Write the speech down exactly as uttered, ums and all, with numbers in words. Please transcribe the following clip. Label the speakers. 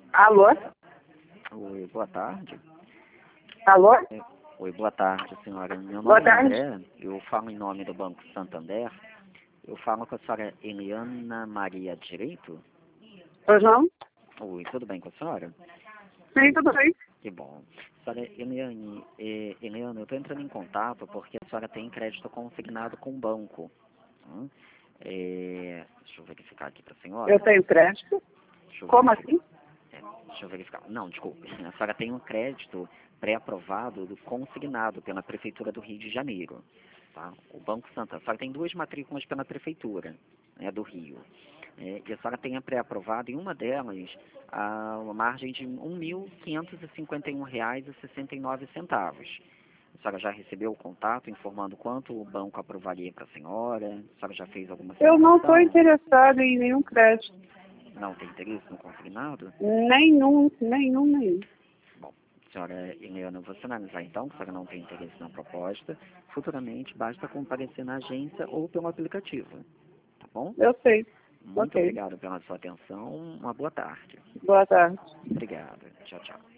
Speaker 1: Alô?
Speaker 2: Oi, boa tarde.
Speaker 1: Alô?
Speaker 2: É, Oi, boa tarde, senhora. Meu
Speaker 1: Boa
Speaker 2: nome é
Speaker 1: tarde.
Speaker 2: André, eu falo em nome do Banco Santander. Eu falo com a senhora Eliana Maria Direito.
Speaker 1: Pois não?
Speaker 2: Oi, tudo bem com a senhora?
Speaker 1: Sim, tudo bem.
Speaker 2: Que bom. Senhora Eliane, eh, Eliana, eu estou entrando em contato porque a senhora tem crédito consignado com o banco. Hum? Eh, deixa eu verificar aqui para a senhora.
Speaker 1: Eu tenho crédito.
Speaker 2: Deixa eu
Speaker 1: Como
Speaker 2: verificar.
Speaker 1: assim?
Speaker 2: É, deixa eu verificar. Não, desculpe. A senhora tem um crédito pré-aprovado do consignado pela Prefeitura do Rio de Janeiro. Tá? O Banco Santander. A senhora tem duas matrículas pela Prefeitura, né, do Rio. É, e a senhora tem a pré-aprovado em uma delas a uma margem de um mil quinhentos e cinquenta e um reais e sessenta e nove centavos. A senhora já recebeu o contato informando quanto o banco aprovaria para a senhora? A senhora já fez alguma
Speaker 1: Eu não estou
Speaker 2: simulação?
Speaker 1: interessado em nenhum crédito.
Speaker 2: Não tem interesse no consignado?
Speaker 1: Nenhum, nenhum, nenhum.
Speaker 2: Bom, senhora Eliana, vou sinalizar então que a senhora não tem interesse na proposta. Futuramente, basta comparecer na agência ou pelo aplicativo. Tá bom?
Speaker 1: Eu sei.
Speaker 2: Muito
Speaker 1: Ok.
Speaker 2: obrigado pela sua atenção. Uma boa tarde.
Speaker 1: Boa tarde.
Speaker 2: Obrigado. Tchau, tchau.